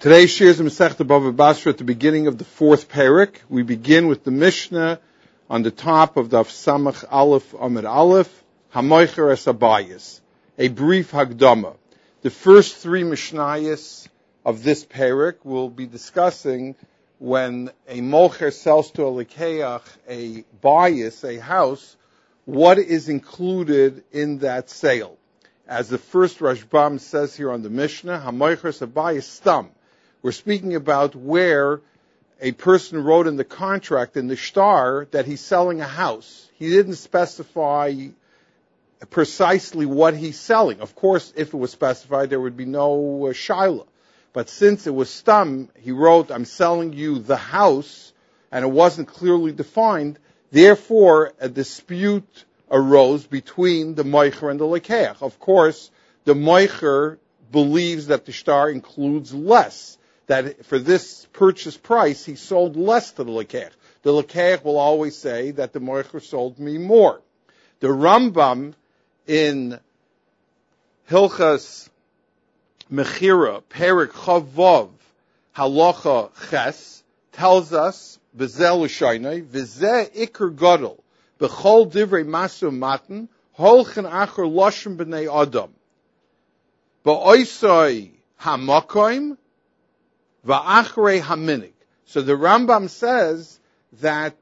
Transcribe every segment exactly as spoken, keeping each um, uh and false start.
Today's shir is Masechta Bava Basra at the beginning of the fourth parak. We begin with the Mishnah on the top of the Samach Aleph Amid Aleph, Hamoicher es Abayis, a brief Hagdama. The first three Mishnayos of this parak will be discussing when a Mocher sells to a Lekeach a bayis, a house, what is included in that sale. As the first Rashbam says here on the Mishnah, Hamoicher es Abayis Stam. We're speaking about where a person wrote in the contract, in the shtar, that he's selling a house. He didn't specify precisely what he's selling. Of course, if it was specified, there would be no uh, shaila. But since it was stam, he wrote, I'm selling you the house, and it wasn't clearly defined. Therefore, a dispute arose between the moicher and the lekeach. Of course, the moicher believes that the shtar includes less. That for this purchase price, he sold less to the lekeach. The lekeach will always say that the moicher sold me more. The Rambam in Hilchas Mechira, Perik Chavav, Halacha Ches, tells us, V'zeh l'shaynai, V'zeh ikar gadol, B'chol divrei masu matan, Holchen acher loshem b'nei adam. Ba'oisai hamakoim, Va'achrei haminig. So the Rambam says that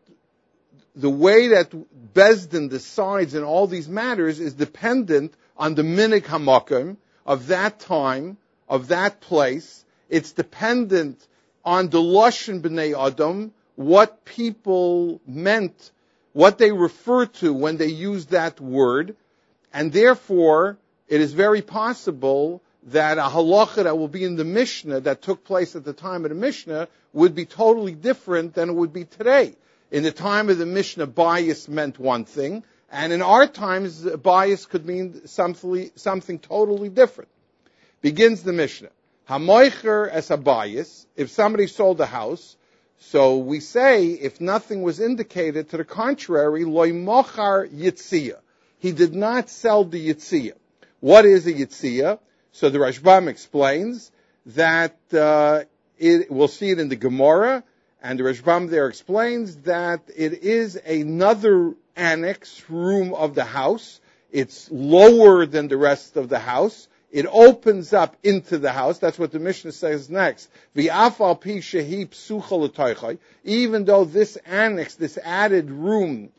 the way that Bezdin decides in all these matters is dependent on the minig hamakim of that time, of that place. It's dependent on the loshen b'nei adam, what people meant, what they refer to when they use that word, and therefore it is very possible that a halacha that will be in the Mishnah that took place at the time of the Mishnah would be totally different than it would be today. In the time of the Mishnah, bias meant one thing, and in our times, bias could mean something, something totally different. Begins the Mishnah. Hamoicher es habayis, if somebody sold a house, so we say, if nothing was indicated to the contrary, loy mochar yitziyah. He did not sell the yitziyah. What is a yitziyah? So the Rashbam explains that uh, it, we'll see it in the Gemara, and the Rashbam there explains that it is another annex room of the house. It's lower than the rest of the house. It opens up into the house. That's what the Mishnah says next. V'afal pi shehi psucha l'toichai. Even though this annex, this added room,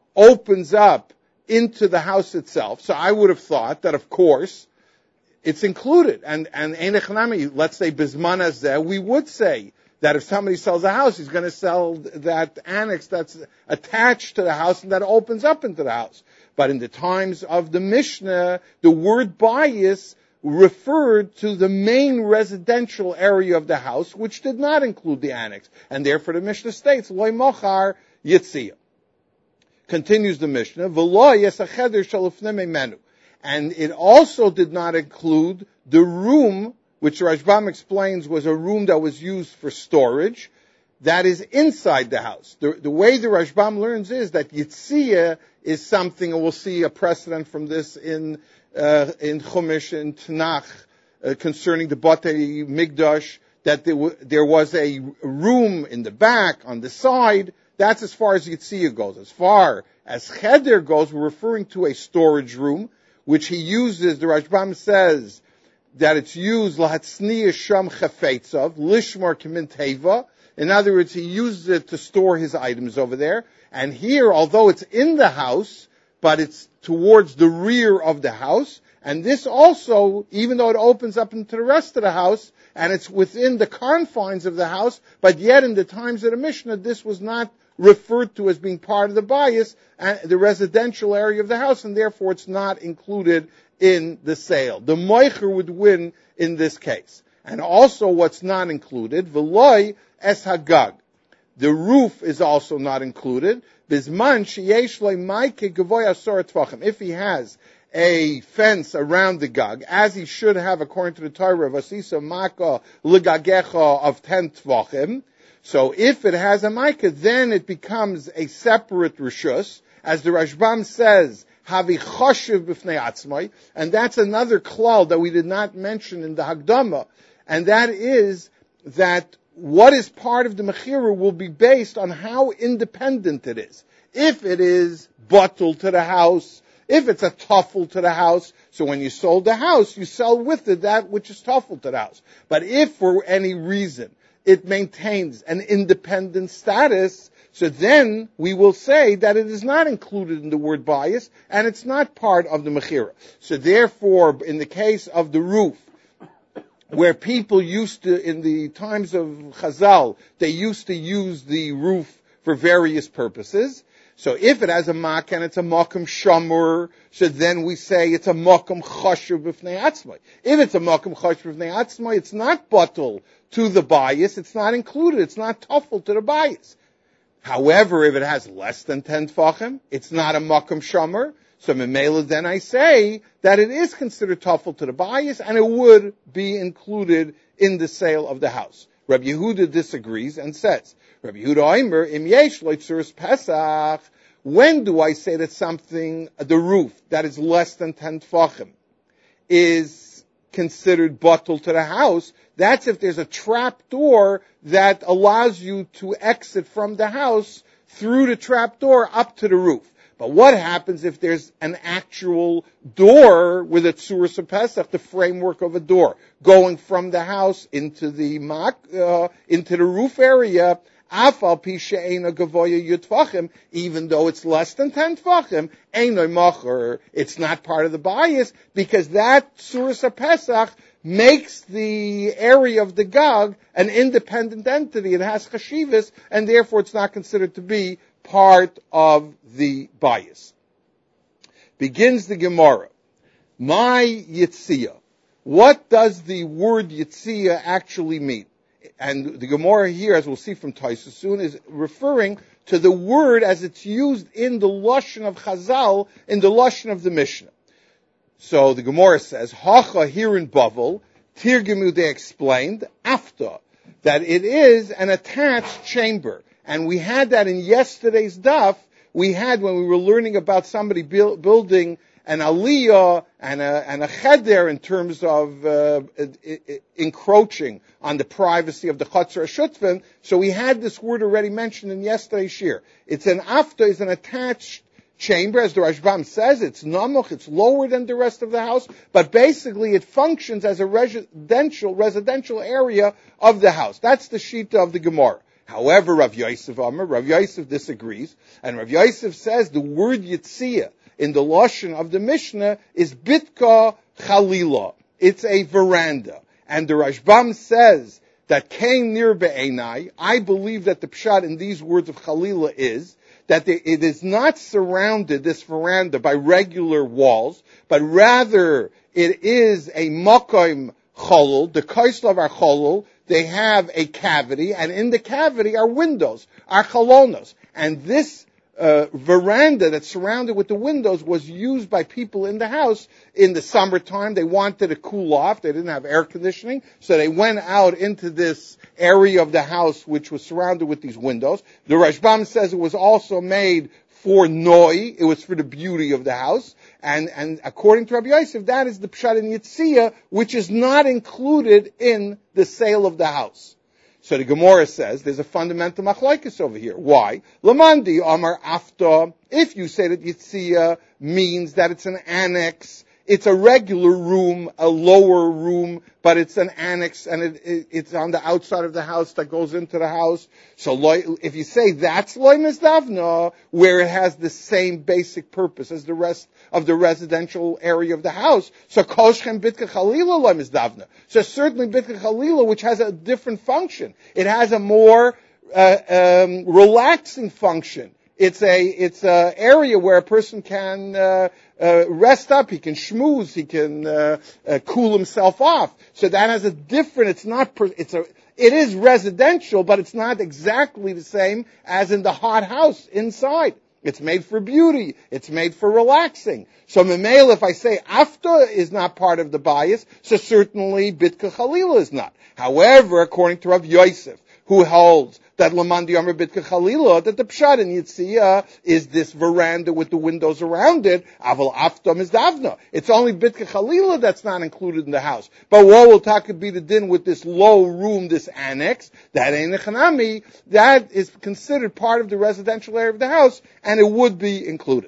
opens up into the house itself. So I would have thought that, of course, it's included. And, and Einechanami, let's say Bizman Hazeh, we would say that if somebody sells a house, he's going to sell that annex that's attached to the house and that opens up into the house. But in the times of the Mishnah, the word bias referred to the main residential area of the house, which did not include the annex. And therefore the Mishnah states, Loi mochar yitziyah. Continues the Mishnah, V'lo yesacheder shalufnei menu. And it also did not include the room, which Rashbam explains was a room that was used for storage, that is inside the house. The, the way the Rashbam learns is that Yitziyah is something, and we'll see a precedent from this in uh, in Chumash and Tanakh uh, concerning the Batei Migdash, that there, w- there was a room in the back, on the side. That's as far as Yitziyah goes. As far as Cheder goes, we're referring to a storage room, which he uses, the Rashbam says, that it's used, lahatzniya sham chafetzav, lishmar kimin teva. In other words, he uses it to store his items over there. And here, although it's in the house, but it's towards the rear of the house, and this also, even though it opens up into the rest of the house, and it's within the confines of the house, but yet in the times of the Mishnah, this was not referred to as being part of the bias, and the residential area of the house, and therefore it's not included in the sale. The moicher would win in this case. And also what's not included, v'loi es hagag. The roof is also not included. Bizman sheyesh lo maike gavoy asor tvachim. If he has a fence around the gag, as he should have according to the Torah, vasisa maka ligagecha of ten tvachim. So if it has a maika, then it becomes a separate rishus, as the Rashbam says, havi choshev b'fnei atzmai, and that's another klal that we did not mention in the Hagdama, and that is that what is part of the mechira will be based on how independent it is. If it is bottle to the house, if it's a tuffle to the house, so when you sold the house, you sell with it that which is tuffle to the house. But if for any reason it maintains an independent status, so then we will say that it is not included in the word bias, and it's not part of the mechira. So therefore, in the case of the roof, where people used to, in the times of Chazal, they used to use the roof for various purposes. So if it has a mak and it's a makom shamur, so then we say it's a makom chashuv b'fnei atzmai. If it's a makom chashuv b'fnei atzmai, it's not bottle to the bias, it's not included, it's not tuffle to the bias. However, if it has less than ten tfachim, it's not a makom shamur. So memela, then I say that it is considered tuffle to the bias, and it would be included in the sale of the house. Rabbi Yehuda disagrees and says, Rabbi Yehuda Omer, im yesh lo tzuras Pesach, when do I say that something, the roof, that is less than ten tfachim, is considered bottle to the house? That's if there's a trap door that allows you to exit from the house through the trap door up to the roof. But what happens if there's an actual door with a tzuras of Pesach, the framework of a door, going from the house into the mak, uh, into the roof area, afal pi she'eina gavoya yutfachim, even though it's less than ten tfachim, eino macher, it's not part of the bias, because that tzuras of Pesach makes the area of the gag an independent entity. It has chashivas, and therefore it's not considered to be part of the bias. Begins the Gemara. My Yitzia. What does the word Yitzia actually mean? And the Gemara here, as we'll see from Tosfos soon, is referring to the word as it's used in the Lashon of Chazal, in the Lashon of the Mishnah. So the Gemara says, Hacha here in Bavel, Tirgemu they explained, after, that it is an attached chamber. And we had that in yesterday's daf. We had when we were learning about somebody build, building an aliyah and a, and a cheder in terms of uh, encroaching on the privacy of the Chatzar HaShutfim. So we had this word already mentioned in yesterday's shir. It's an afta, is an attached chamber, as the Rashbam says. It's namuch, it's lower than the rest of the house, but basically it functions as a residential residential area of the house. That's the shita of the Gemara. However, Rav Yosef Amar, Rav Yosef disagrees, and Rav Yosef says the word Yitzia in the Lashon of the Mishnah is bitka chalila. It's a veranda. And the Rashbam says that came near be'enai. I believe that the pshat in these words of chalila is that it is not surrounded, this veranda, by regular walls, but rather it is a makom cholol, the kaislav are cholol. They have a cavity, and in the cavity are windows, are chalonos. And this uh, veranda that's surrounded with the windows was used by people in the house in the summertime. They wanted to cool off. They didn't have air conditioning, so they went out into this area of the house which was surrounded with these windows. The Rashbam says it was also made for noi, it was for the beauty of the house, and, and according to Rabbi Yosef, that is the pshat in Yitzia, which is not included in the sale of the house. So the Gemara says there's a fundamental machlokes over here. Why? Lamandi Amar Afta, if you say that Yitzia means that it's an annex, it's a regular room, a lower room, but it's an annex and it, it, it's on the outside of the house that goes into the house. So if you say that's loy mizdavna, where it has the same basic purpose as the rest of the residential area of the house, so koshchem bitka chalila loy mizdavna. So certainly bitka chalila, which has a different function. It has a more uh, um, relaxing function. It's a it's a area where a person can uh, uh, rest up. He can schmooze. He can uh, uh, cool himself off. So that has a different. It's not. Per, it's a. It is residential, but it's not exactly the same as in the hot house inside. It's made for beauty. It's made for relaxing. So memel, if I say afta is not part of the bias, so certainly bitka chalila is not. However, according to Rav Yosef, who holds that Lamandi Amr Bitka Chalila, that the Pshat in Yitzia is this veranda with the windows around it. Aval Aftam is Davna. It's only Bitka Chalila that's not included in the house. But what will Taka be the din with this low room, this annex? That ain't a Chanami. That is considered part of the residential area of the house, and it would be included.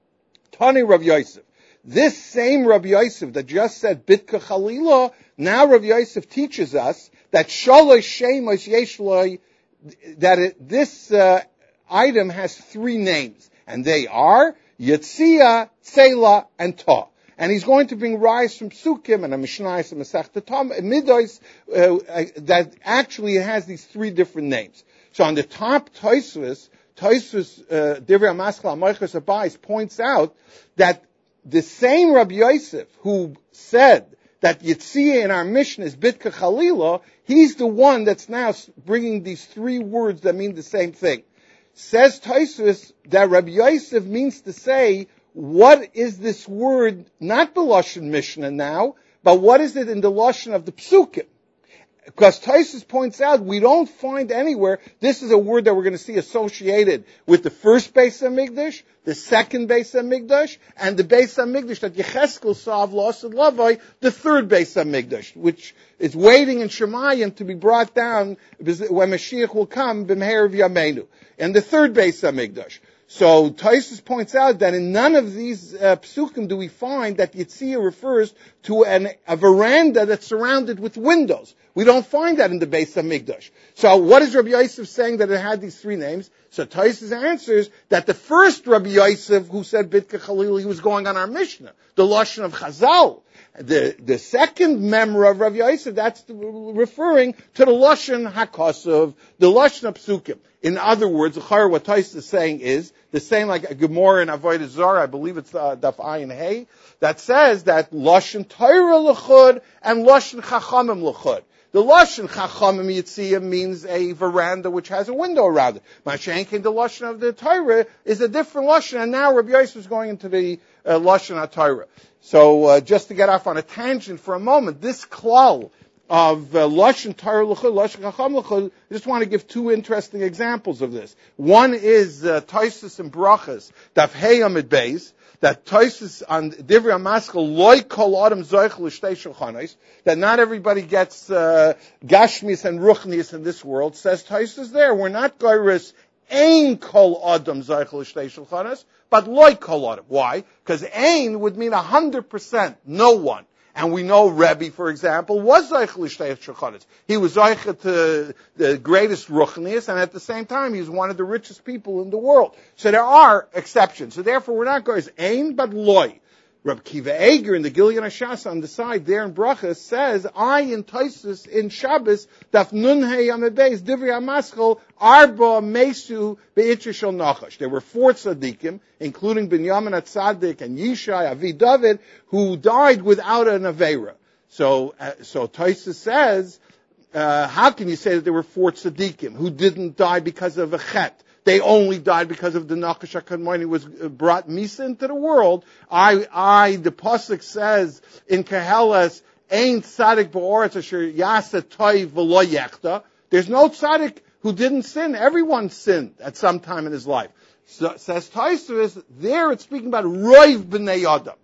Tani Rav Yosef. This same Rabbi Yosef that just said Bitka Chalila, now Rabbi Yosef teaches us that Shalosh Shemos Yeshloi, that it, this uh, item has three names, and they are Yetzia, Tzela, and Ta. And he's going to bring rise from Psukim and a Mishnah, some Masechta Tom, Midos, uh, that actually has these three different names. So on the top, Tosfos, Tosfos, uh, Divrei HaMaschal HaMoichos Abayis points out that the same Rabbi Yosef who said that Yitzia in our mission is Bitka Chalila, he's the one that's now bringing these three words that mean the same thing. Says Tosfos that Rabbi Yosef means to say, what is this word, not the Lashon Mishnah now, but what is it in the Lashon of the Psukim? Because Tosfos points out, we don't find anywhere, this is a word that we're going to see associated with the first Beis HaMikdash, the second Beis HaMikdash, and the Beis HaMikdash that Yecheskel saw of Los and Lavai, the third Beis HaMikdash, which is waiting in Shemayim to be brought down when Mashiach will come, B'meher V'yameinu, and the third Beis HaMikdash. So Tosfos points out that in none of these uh, psukim do we find that Yitzia refers to an, a veranda that's surrounded with windows. We don't find that in the Beis HaMikdash. So what is Rabbi Yosef saying that it had these three names? So Tosfos answers that the first Rabbi Yosef who said Bitka Chalil, he was going on our Mishnah, the Lashon of Chazal. The, the second memra of Rabbi Yosef, that's referring to the Lashon HaKosov, the Lashon of Psukim. In other words, what Tosfos is saying is, the same like a Gemara in Avodah Zarah, I believe it's uh, Daf Ayin Hey, that says that Lashon Torah L'chud and Lashon Chachamim L'chud. The Lashon Chachamim Yitzia means a veranda which has a window around it. Mashenkin, the Lashon of the Torah is a different Lashon, and now Rabbi Yosef is going into the uh, Lashon HaTorah. So uh, just to get off on a tangent for a moment, this klal of uh, Lashon Torah L'chud, Lashon Chacham L'chud, I just want to give two interesting examples of this. One is uh, Tosfos and Brachas, Daf Hey Amid Beis, that Tosfos on Divrei HaMaschal loy kol adam zoich l'shtei shulchanos, that not everybody gets uh, gashmis and ruchnis in this world. Says Tosfos there, we're not goyris ein kol adam zoich l'shtei shulchanos, but loy kol adam. Why? Because ein would mean a hundred percent, no one. And we know Rebbe, for example, was Zoich L'Shtei Shulchanos. He was Zoich to the greatest Ruchnius, and at the same time, he was one of the richest people in the world. So there are exceptions. So therefore, we're not going as Ein, but Loi. Rabbi Kiva Eger in the Gilyon HaShas on the side there in Brachas says, I in Tosfos in Shabbos, Daf Nun Hey Amebeis, Divrei HaMaschal, Arba Mesu Be'itcha Shel Nachash. There were four tzaddikim, including Binyamin HaTzaddik and Yishai, Avi David, who died without an Aveira. So, uh, so Tosfos says, uh, how can you say that there were four tzaddikim who didn't die because of a chet? They only died because of the Nachash HaKadmoni was brought Misa into the world. I, I, the Pasuk says in Keheles, Ein Tzadik Ba'oretz Asher Yasa Toiv V'lo Yechta. There's no Tzadik who didn't sin. Everyone sinned at some time in his life. So, says Tosfos, there it's speaking about Roiv B'nei Adam.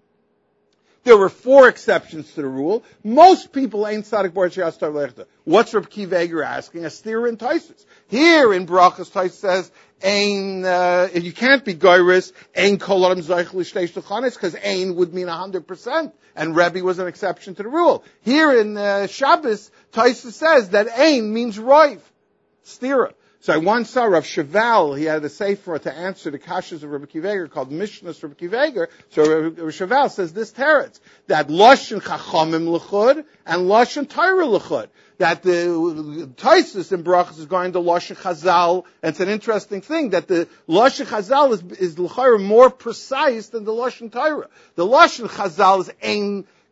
There were four exceptions to the rule. Most people ain't Tzadik Ba'oretz Asher Yasa Toiv V'lo Yechta. What's Reb Kiva Eger asking? A steer in Tosfos. Here in Brachas, Tosfos says, Ein, uh, you can't be Goyris, Ein Kol Adam Zoich L'Shtei Shulchanos, because Ein would mean a hundred percent, and Rebbe was an exception to the rule. Here in uh, Shabbos, Tosfos says that Ein means Roiv, Stira. So I once saw Rav Shaval, he had a sefer to answer the kashas of Rabbi Kiva Eger called Mishnahs Rabbi Kiva Eger. So Rav Shaval says this teretz, that Lashon Chachamim L'chud and Lashon Torah L'chud. That the Tosfos in Brachos is going to Lashon Chazal, and it's an interesting thing that the Lashon Chazal is is l'chayr more precise than the Lashon Torah. The Lashon Chazal is Ein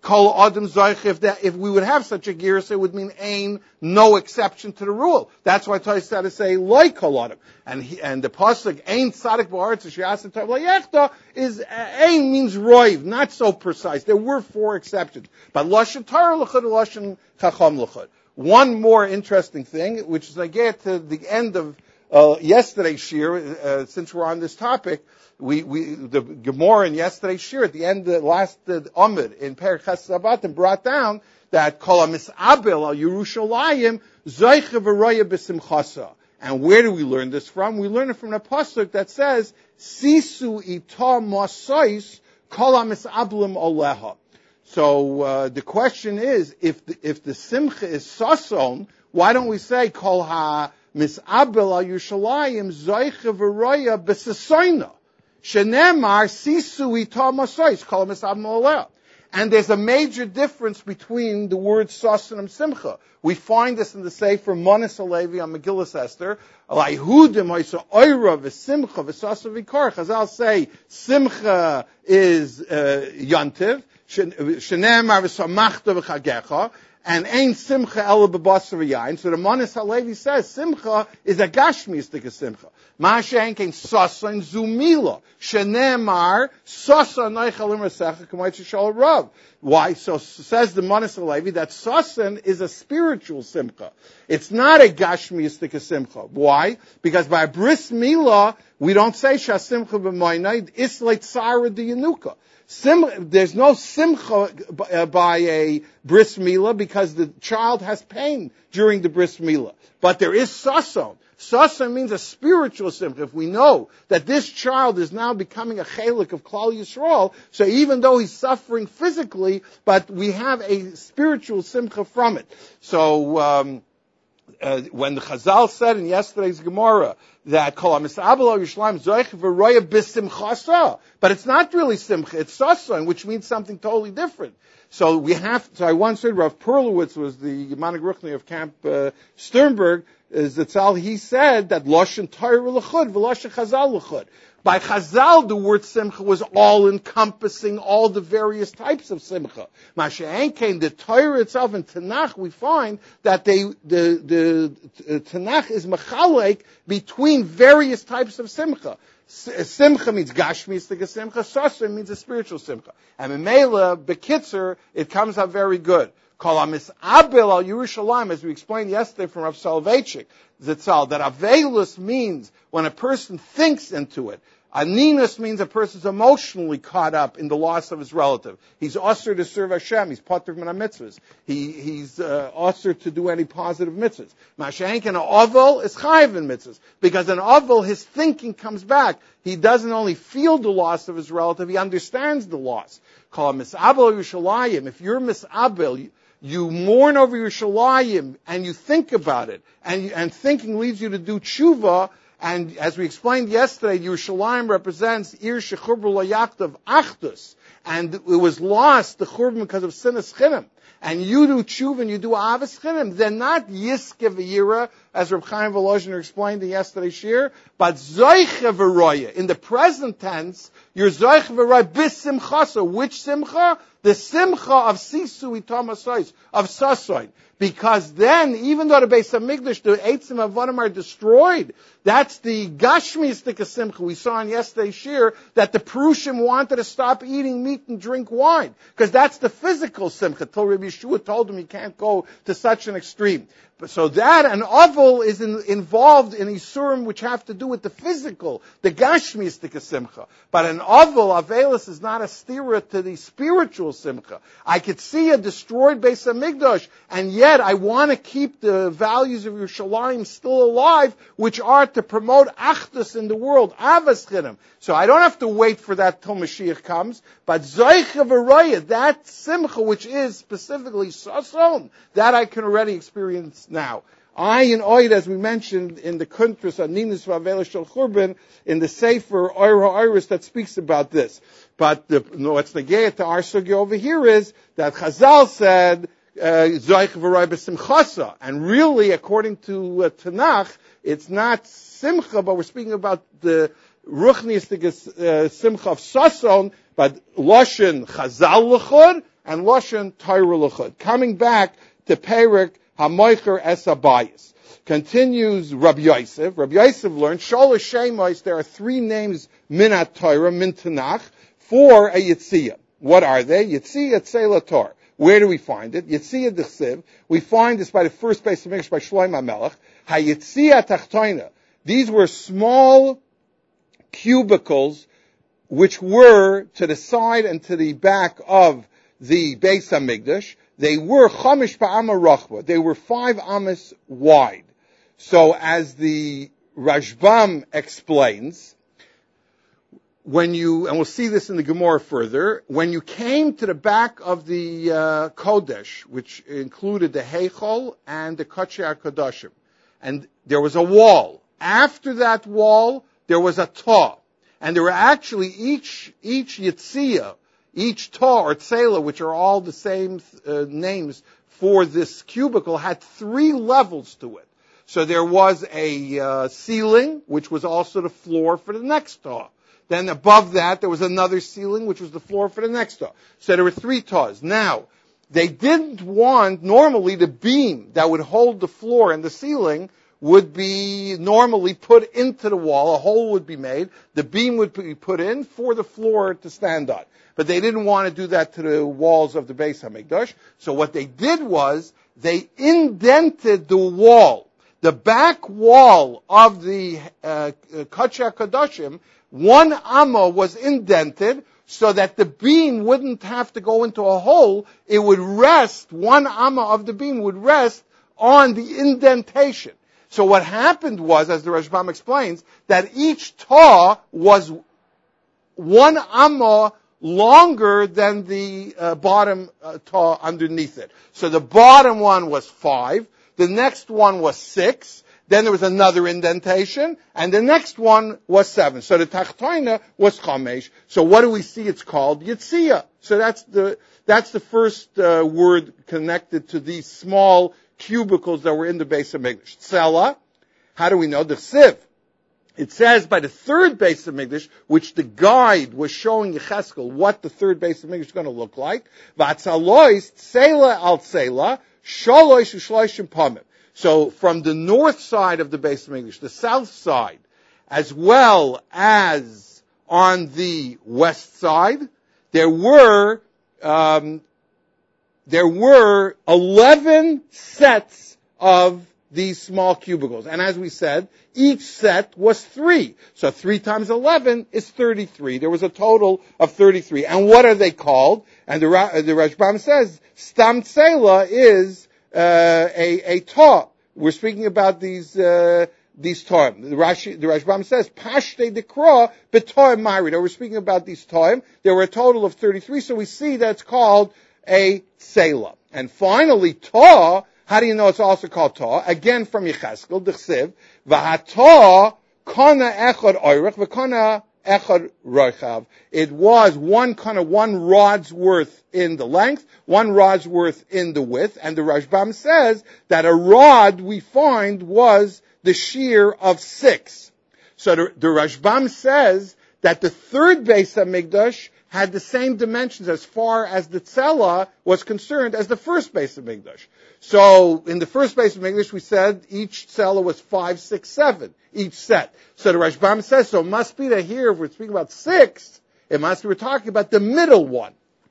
Kol Adam Zoich, if that, if we would have such a girsa, it would mean ain, no exception to the rule. That's why Tosfos had to say, like Kol Adam. And he, and the pasuk, ain tzadik ba'aretz sheyasa tov la'yechta, is, ain means roiv, not so precise. There were four exceptions. But Lashon Torah l'chud, Lashon Chacham l'chud. One more interesting thing, which is I get to the end of, uh, yesterday's shir, uh, since we're on this topic, We, we, the Gemara in yesterday's shir at the end, the last uh, Amud in Perek Ches Sabatim brought down that Kol HaMis'abel al Yerushalayim Zoiche v'roya b'simchasa. And where do we learn this from? We learn it from a pasuk that says, Sisu ita masais Kol HaMis'ablim oleha. So, uh, the question is, if the, if the simcha is sason, why don't we say Kol HaMis'abel al Yerushalayim Zoiche v'roya b'sasoina? Shenemar sisu ita masais kol misab moleh. And there's a major difference between the words sasan and simcha. We find this in the Sefer Manas Halevi on Megillas Esther. Alayhudim ha'isa oira v'simcha v'sasa v'kar. Chazal say simcha is uh, yantiv. Shenemar v'samachta v'chagecha. And ain simcha ela b'basar v'yayin. So the Manas Halevi says simcha is a gashmistic simcha. Ma'ashen kein sasan zumila. Shenemar sasan neichel imersecha k'moitz shal rav. Why? So says the Manas Halevi that sasan is a spiritual simcha. It's not a gashmistic simcha. Why? Because by bris milah we don't say shasimcha b'moinai islay tzara diyanuka. Sim, there's no simcha by a bris milah because the child has pain during the bris milah. But there is sason. Sason means a spiritual simcha. If we know that this child is now becoming a chelik of Klal Yisrael, so even though he's suffering physically, but we have a spiritual simcha from it. So, um, Uh, when the Chazal said in yesterday's Gemara that Kol HaMis'abel al Yerushalayim Zoich v'roya b'simchasa, but it's not really simcha, it's sasan, which means something totally different. So we have. So I once heard Rav Perlowitz was the Manig Ruchni of Camp uh, Sternberg. Is that he said that Lashon Torah l'chud v'Lashon Chazal l'chud. By Chazal, the word simcha was all-encompassing all the various types of simcha. Masha'en came, the Torah itself in Tanakh, we find that they, the, the, the Tanakh is machalek between various types of simcha. Simcha means gashmistic simcha, sasr means a spiritual simcha. And Memela, Bekitzer, it comes out very good. Kol HaMis'abel al Yerushalayim, as we explained yesterday from Rav Soloveitchik, Zitzal, that avelus means when a person thinks into it. Aninus means a person's emotionally caught up in the loss of his relative. He's usher to serve Hashem. He's patur min mitzvahs. He, he's uh, usher to do any positive mitzvahs. Mashenk and an oval is chayiv in mitzvahs. Because an oval, his thinking comes back. He doesn't only feel the loss of his relative, he understands the loss. Kol HaMis'abel Yerushalayim. If you're mis'abel, you, you mourn over Yerushalayim and you think about it. And, and thinking leads you to do tshuva. And as we explained yesterday, Yerushalayim represents Ir Shechurbu Layaktav Achdus. And it was lost, the Churban, because of Sinas Chinim. And you do tshuva and you do Avos Chinim. They're not Yiske V'yira, as Reb Chaim Volozhiner explained in yesterday's shir, but Zoiche V'roya. In the present tense, you're Zoiche V'roya B'simchasa. Which Simcha? The Simcha of Sisu Itam Asais, of Sasoin. Because then, even though the Beis HaMikdash, the Eitzim Avonim are destroyed, that's the Gashmistic Simcha. We saw in yesterday's shir that the Perushim wanted to stop eating meat and drink wine. Because that's the physical Simcha. Till Rabbi Yeshua told him he can't go to such an extreme. But so that, an oval is in, involved in Isurim which have to do with the physical, the Gashmistic Simcha. But an oval, Avelis, is not a stira to the spiritual Simcha. I could see a destroyed Beis HaMikdash, and yet I want to keep the values of Yerushalayim still alive, which are to promote Achdus in the world, Avos Chinim. So I don't have to wait for that till Mashiach comes, but Zoiche V'roya, that Simcha which is specifically Sason, that I can already experience now. I and Oid, as we mentioned in the Kuntras on Ninus Vavela Shel Churban, in the Sefer Oira Iris that speaks about this. But the, no, what's negayah to our sugya over here is that Chazal said, Zoich V'roya b'simchasa. And really, according to uh, Tanakh, it's not Simcha, but we're speaking about the Ruchniistic uh, Simcha of Sason, but Loshen Chazal L'chod, and Lashon Torah L'chud. Coming back to Perik HaMoicher Es Abayis. Continues Rabbi Yosef. Rabbi Yosef learned, Sholosh Shemos, there are three names Minat Torah, Min Tanakh, for a Yitziyah. What are they? Yitziyah Tzela Tor. Where do we find it? Yitziyah D'chsiv. We find this by the first base of Mikdash by Shlomo Melech. HaYitziyah Tachtoina. These were small cubicles which were to the side and to the back of the Beis HaMikdash. They were Chamish Pa'ama Rachba. They were five amas wide. So as the Rashbam explains, when you, and we'll see this in the Gemara further, when you came to the back of the uh, Kodesh, which included the Heichal and the Kodesh HaKodashim, and there was a wall. After that wall, there was a Tah. And there were actually each, each Yitziyah, each Tah or Tzela, which are all the same uh, names for this cubicle, had three levels to it. So there was a uh, ceiling, which was also the floor for the next Tah. Then above that, there was another ceiling, which was the floor for the next Tah. So there were three Tahs. Now, they didn't want, normally, the beam that would hold the floor and the ceiling would be normally put into the wall. A hole would be made. The beam would be put in for the floor to stand on. But they didn't want to do that to the walls of the Beis HaMikdash. So what they did was, they indented the wall. The back wall of the uh, Kodesh HaKodashim, one amma was indented so that the beam wouldn't have to go into a hole. It would rest, one amma of the beam would rest on the indentation. So what happened was, as the Rashbam explains, that each Tah was one amma longer than the uh, bottom uh, Tah underneath it. So the bottom one was five, the next one was six, then there was another indentation, and the next one was seven. So the Tachtoina was Chamesh. So what do we see it's called? Yitziyah. So that's the, that's the first uh, word connected to these small cubicles that were in the Beis HaMikdash. Tzela, how do we know? The Siv. It says by the third Beis HaMikdash, which the guide was showing Yecheskel what the third Beis HaMikdash is going to look like. V'atzalois tzela al tzela, shalois u'shloishim pamim. So from the north side of the Beis HaMikdash, the south side, as well as on the west side, there were um, there were eleven sets of these small cubicles. And as we said, each set was three. So three times eleven is thirty-three. There was a total of thirty-three. And what are they called? And the, the Rashbam says, Stam Tzela is uh, a, a Tah. We're speaking about these uh, these Ta'im. The, Rashi, the Rashbam says, Pashte Dekra B'Ta'im Marida. We're speaking about these Ta'im. There were a total of thirty-three. So we see that it's called a Tzela. And finally, Tah, how do you know it's also called Tah? Again from Yecheskel, D'chsiv, V'hatah kana echad oirech, v'kana echad rochav. It was one kind of one rod's worth in the length, one rod's worth in the width, and the Rashbam says that a rod we find was the shear of six. So the, the Rashbam says that the third Beis HaMikdash had the same dimensions as far as the Tzela was concerned as the first Beis HaMikdash. So in the first Beis HaMikdash we said each Tzela was five, six, seven, each set. So the Rashbam says, so it must be that here, if we're speaking about six, it must be we're talking about the middle one.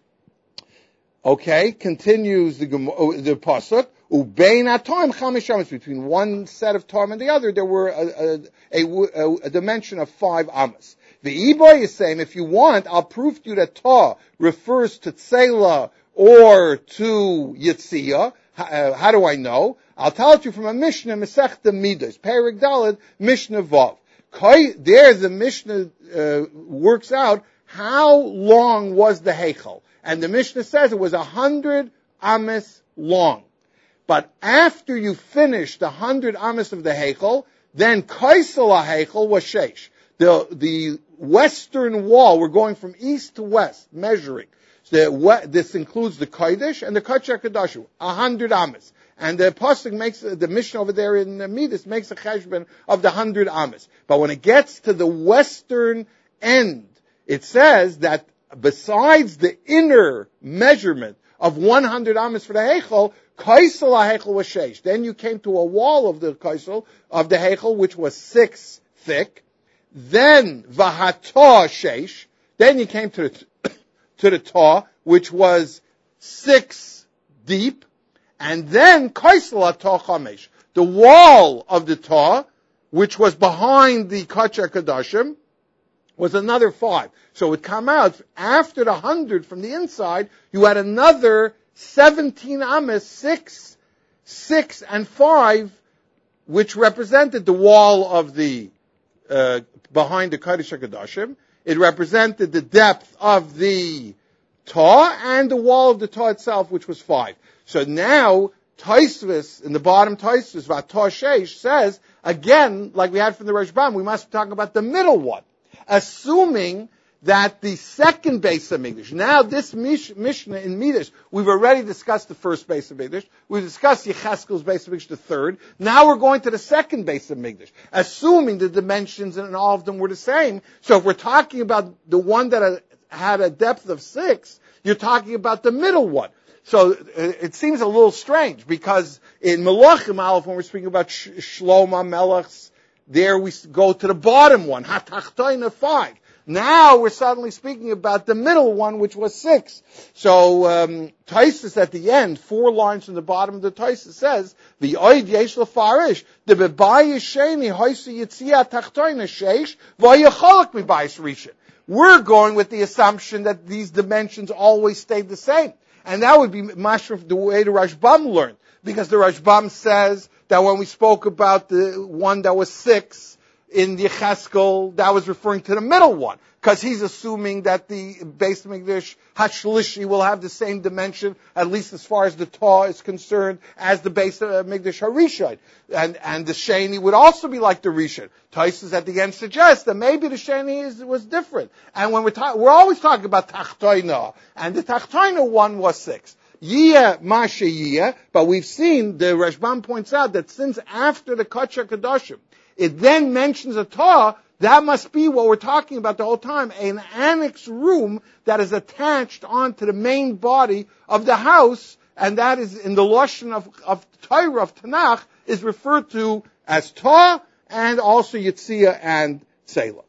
Okay, continues the, the Pasuk, Ubein atom chamish amas, between one set of Tom and the other, there were a, a, a, a dimension of five amas. The Iboy is saying, if you want, I'll prove to you that Ta refers to Tzela or to Yitziyah. Uh, how do I know? I'll tell it to you from a Mishnah, Masechta Midas, Perek Daled, Mishnah Vav. There the Mishnah uh, works out how long was the Heichal. And the Mishnah says it was a hundred amas long. But after you finished the hundred amas of the Heichal, then Kaisel HaHeichal was Sheish. The, the western wall, we're going from east to west, measuring. So the, this includes the Kodesh and the Kodesh HaKodashim, a hundred amas. And the Pasuk makes, the Mishnah over there in the Midas makes a cheshbon of the hundred amas. But when it gets to the western end, it says that besides the inner measurement of one hundred amas for the Heichel, Kaisel HaHeichel was sheish. Then you came to a wall of the Kaisel, of the Heichel, which was six thick. Then Vahatah sheish. Then you came to the, to the Ta, which was six deep. And then Kaisel HaTah Chamesh. The wall of the Ta, which was behind the Kacha Kadashim, was another five. So it would come out, after the hundred from the inside, you had another seventeen amas, six, six, and five, which represented the wall of the, uh, behind the Kodesh HaKadoshim. It represented the depth of the Ta, and the wall of the Ta itself, which was five. So now, Taisvis, in the bottom Taisvis, Vatah Sheish, says, again, like we had from the Rashbam, we must be talking about the middle one. Assuming that the second base of Mikdash, now this Mish, Mishnah in Midrash, we've already discussed the first base of Mikdash, we've discussed Yecheskel's base of Mikdash, the third, now we're going to the second base of Mikdash, assuming the dimensions and all of them were the same. So if we're talking about the one that had a depth of six, you're talking about the middle one. So it seems a little strange, because in Melachim Aleph, when we're speaking about Shlomo Melech's, there we go to the bottom one, Hatachtoina five. Now we're suddenly speaking about the middle one, which was six. So um, Taisus at the end, four lines from the bottom of the Taisus says, the oid yesh lefarish, the bebayis sheni hoisi yitzia tachtoina sheish v'yacholak mibayis rishon. We're going with the assumption that these dimensions always stayed the same. And that would be mashrif the way the Rashbam learned. Because the Rashbam says that when we spoke about the one that was six in the Yecheskel, that was referring to the middle one. Because he's assuming that the Beis Mikdash Hashlishi will have the same dimension, at least as far as the Ta is concerned, as the Beis Mikdash Harishon. And, and the Sheni would also be like the Rishon. Taisus at the end suggests that maybe the Sheni is, was different. And when we're talking, we're always talking about Tachtoina. And the Tachtoina one was six. Yiyah Masha Yiyah, but we've seen, the Rashbam points out that since after the Kacha Kadashim, it then mentions a Ta, that must be what we're talking about the whole time, an annex room that is attached onto the main body of the house, and that is in the Lashon of, of Torah, of Tanakh, is referred to as Ta, and also Yitzia and Tzelah.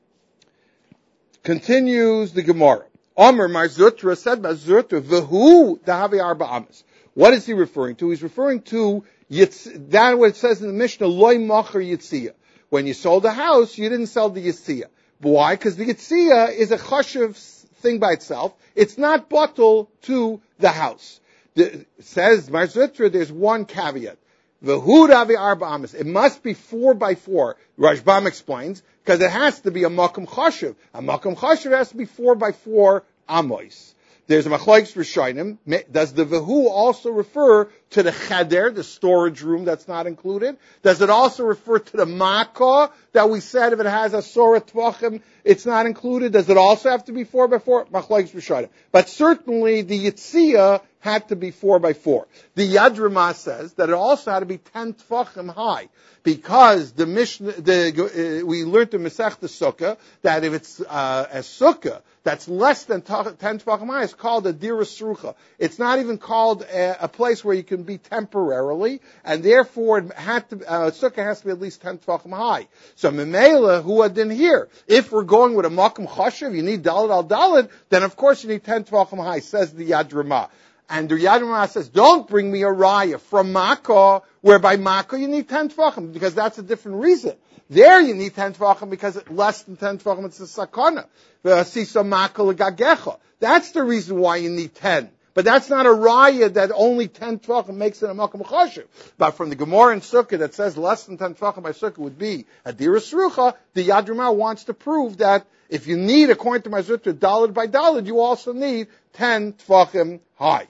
Continues the Gemara. Omer Mar Zutra said Mar Zutra v'hu dahavi arba amas. What is he referring to? He's referring to Yitz, that what it says in the Mishnah, loy mocher Yitzia. When you sold a house, you didn't sell the Yitzia. Why? Because the Yitzia is a chashuv thing by itself. It's not bottle to the house. The, it says Mar Zutra, there's one caveat. V'hu dahavi arba amas. It must be four by four. Rashbam explains, because it has to be a makom chashuv. A makom chashuv has to be four by four amos. There's a machlokes rishonim. Does the vehu also refer to the cheder, the storage room that's not included? Does it also refer to the makkah that we said if it has a sorah tvachim, it's not included? Does it also have to be four by four? Machlokes rishonim. But certainly the yitzia had to be four by four. The Yad Ramah says that it also had to be ten tvachim high, because the Mishnah, the, uh, we learned in Masechta Sukkah that if it's uh, a sukkah that's less than ten tvachim high, it's called a dira srucha. It's not even called a, a place where you can be temporarily, and therefore it had to, uh, sukkah has to be at least ten tvachim high. So Memela, who had been here, if we're going with a makom chashuv, you need daled al daled, then of course you need ten tvachim high, says the Yad Ramah. And the Yad Ramah says, don't bring me a raya from Makkah, where by Makkah you need ten tvachim, because that's a different reason. There you need ten tvachim because it's less than ten tvachim, it's a sakana. Sisa Makkah l'gagecha. That's the reason why you need ten. But that's not a raya that only ten tvachim makes it a makom chashuv. But from the Gemara in Sukkah that says less than ten tvachim by Sukkah would be a dira srucha, the Yad Ramah wants to prove that if you need, according to Mar Zutra, daled by daled, you also need ten tvachim high.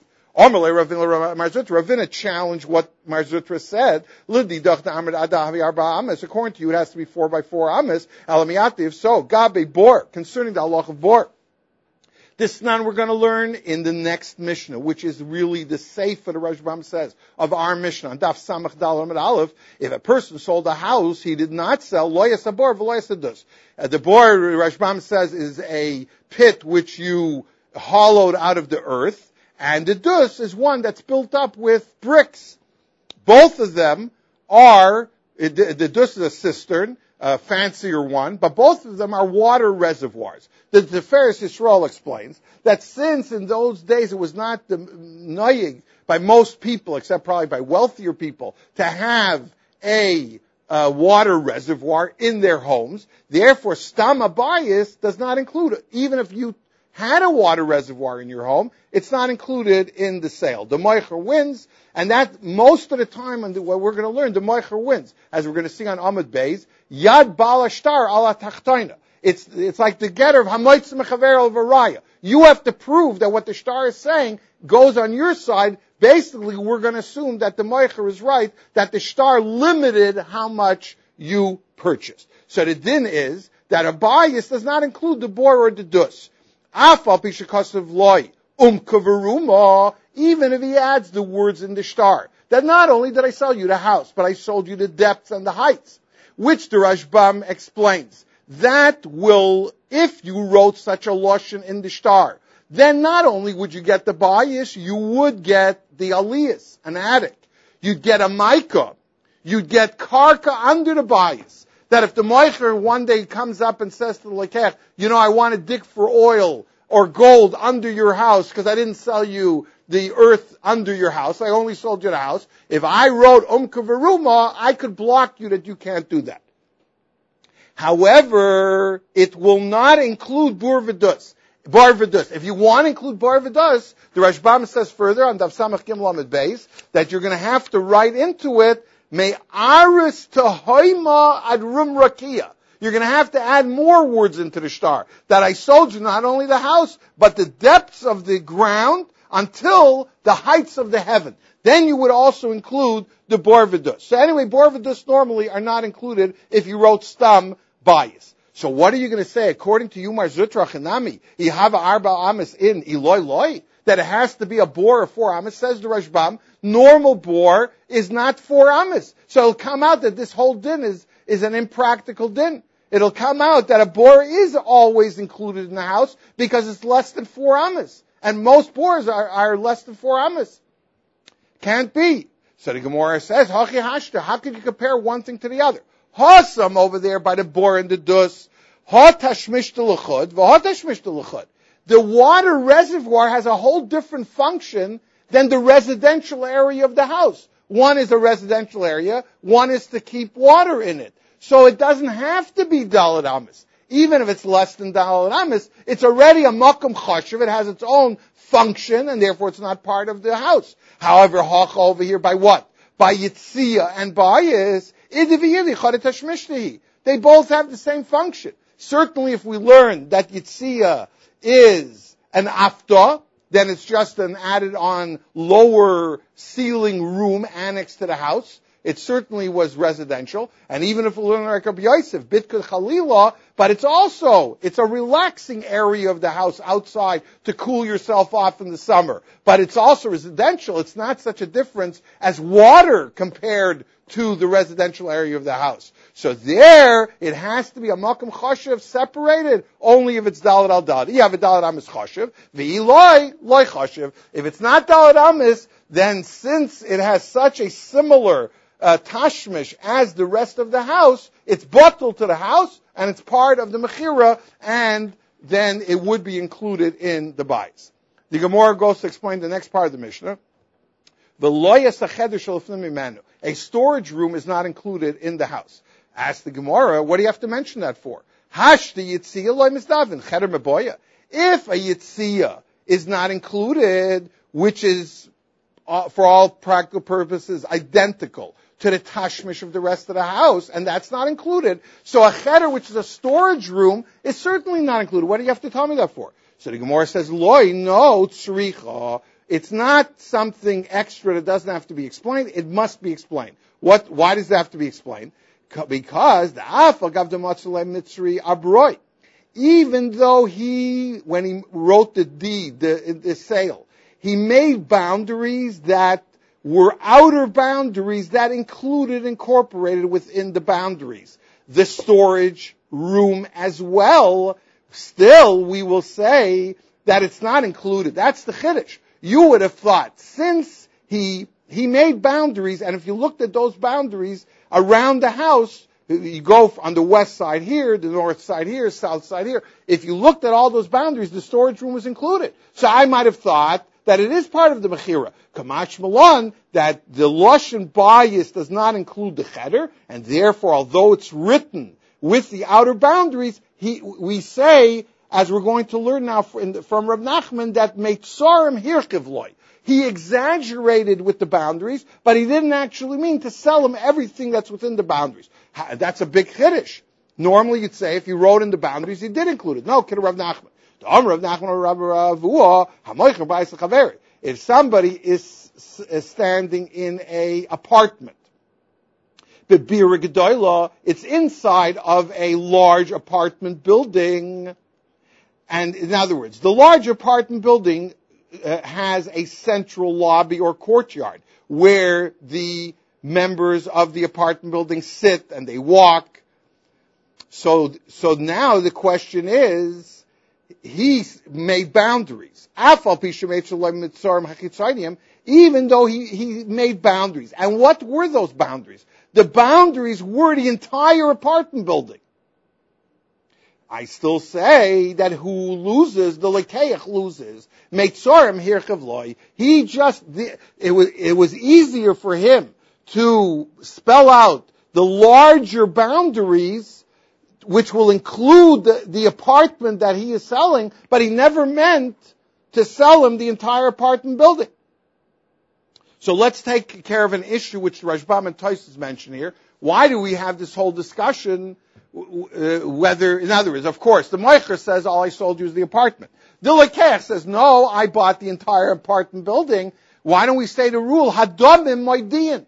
Ravina challenged what Mar Zutra said. According to you, it has to be four by four amas. If so, Gabe Bor, concerning the halach of Bor. This none we're going to learn in the next Mishnah, which is really the sefer the Rashbam says of our Mishnah. On Daf Samach Dal Amud Aleph, if a person sold a house, he did not sell lo yasa bor v'lo yasa dus. The bor, Rashbam says, is a pit which you hollowed out of the earth, And the dus is one that's built up with bricks. Both of them are, the, the dus is a cistern, a fancier one, but both of them are water reservoirs. The Tiferes Yisrael explains that since in those days it was not the noyig by most people, except probably by wealthier people, to have a uh, water reservoir in their homes, therefore stam abayis does not include it. Even if you had a water reservoir in your home, it's not included in the sale. The moicher wins, and that most of the time, and what we're going to learn, the moicher wins, as we're going to see on Amud Beis, yad bala shtar ala tachtoina. It's, it's like the getter of hamoitz mechaver al varaya. You have to prove that what the shtar is saying goes on your side. Basically, we're going to assume that the moicher is right, that the shtar limited how much you purchased. So the din is that a bias does not include the bor or the dus. Afal pishakasav loy umkavaruma, even if he adds the words in the shtar. That not only did I sell you the house, but I sold you the depths and the heights. Which the Rashbam explains. That will, if you wrote such a lashon in the shtar, then not only would you get the bias, you would get the aliyas, an attic. You'd get a micah. You'd get karka under the bias. That if the moicher one day comes up and says to the lekech, you know, I want to dig for oil or gold under your house because I didn't sell you the earth under your house. I only sold you the house. If I wrote umkavaruma, I could block you that you can't do that. However, it will not include bur v'dus. Bar v'dus. If you want to include bar v'dus, the Rashbam says further on Daf Samach Gimel Amud Beis that you're going to have to write into it me aris tahoima ad rum rakia. You're going to have to add more words into the shtar. That I sold you not only the house, but the depths of the ground until the heights of the heaven. Then you would also include the bar v'dus. So anyway, bar v'dus normally are not included if you wrote stam bias. So what are you going to say? According to Yumar Zutra Chanami, Ihava Arba Amis in Eloi Loi, that it has to be a bor of four amis, says the Rashbam, normal bor is not four amis. So it'll come out that this whole din is, is an impractical din. It'll come out that a bor is always included in the house because it's less than four amis. And most bors are, are less than four amis. Can't be. So the Gemara says, Hachi Hashta, how could you compare one thing to the other? Hasam over there by the bor and the dus. Ha tashmish l'chud, v'ha tashmish l'chud. The water reservoir has a whole different function than the residential area of the house. One is a residential area, one is to keep water in it. So it doesn't have to be Daled Amis. Even if it's less than Daled Amis, it's already a Makam Chashiv, it has its own function, and therefore it's not part of the house. However, Hach over here by what? By Yitzia and Bayis, they both have the same function. Certainly if we learn that Yitzia is an afta, then it's just an added on lower ceiling room annexed to the house. It certainly was residential. And even if we learn like Rabbi Yosef, Bitkut Chalila, but it's also, it's a relaxing area of the house outside to cool yourself off in the summer. But it's also residential. It's not such a difference as water compared to the residential area of the house. So there, it has to be a Makam Chashiv separated only if it's Daled Al Daled. You have a Daled Amis Chashiv, V'iloi, Loi Chashiv. If it's not Daled Amis, then since it has such a similar uh, tashmish as the rest of the house, it's bottled to the house, and it's part of the Mechira, and then it would be included in the buys. The Gemara goes to explain the next part of the Mishnah. A storage room is not included in the house. Ask the Gemara, what do you have to mention that for? If a Yitzia is not included, which is, uh, for all practical purposes, identical to the tashmish of the rest of the house, and that's not included, so a cheder, which is a storage room, is certainly not included. What do you have to tell me that for? So the Gemara says, Loi, no, tzricha. It's not something extra that doesn't have to be explained. It must be explained. What? Why does it have to be explained? Because the Afa gav the Matzalei Mitzri Abroi. Even though he, when he wrote the deed, the, the sale, he made boundaries that were outer boundaries that included, incorporated within the boundaries, the storage room as well. Still, we will say that it's not included. That's the Chiddush. you would have thought, since he he made boundaries, and if you looked at those boundaries around the house, you go on the west side here, the north side here, south side here. If you looked at all those boundaries, the storage room was included. So I might have thought that it is part of the Mechira. Kamash Malon, that the Lashon Bayis does not include the Cheder, and therefore, although it's written with the outer boundaries, he, we say, as we're going to learn now from, from Rav Nachman, that Meitzorim Hirkiv Loi. He exaggerated with the boundaries, but he didn't actually mean to sell him everything that's within the boundaries. That's a big chiddush. Normally you'd say if he wrote in the boundaries, he did include it. No, Kid Rav Nachman. If somebody is standing in a apartment, it's inside of a large apartment building. And in other words, the large apartment building uh, has a central lobby or courtyard where the members of the apartment building sit and they walk. So, so now the question is, he made boundaries. Even though he, he made boundaries. And what were those boundaries? The boundaries were the entire apartment building. I still say that who loses, the lekeich loses. Meitzorim hirchav loi. He just, it was, it was easier for him to spell out the larger boundaries, which will include the, the apartment that he is selling, but he never meant to sell him the entire apartment building. So let's take care of an issue which Rashbam and Tosfos mention here. Why do we have this whole discussion? Uh, whether, in other words, of course, the Moicher says all I sold you is the apartment. The Lekech says, no, I bought the entire apartment building. Why don't we say the rule, Hadomim Moidian?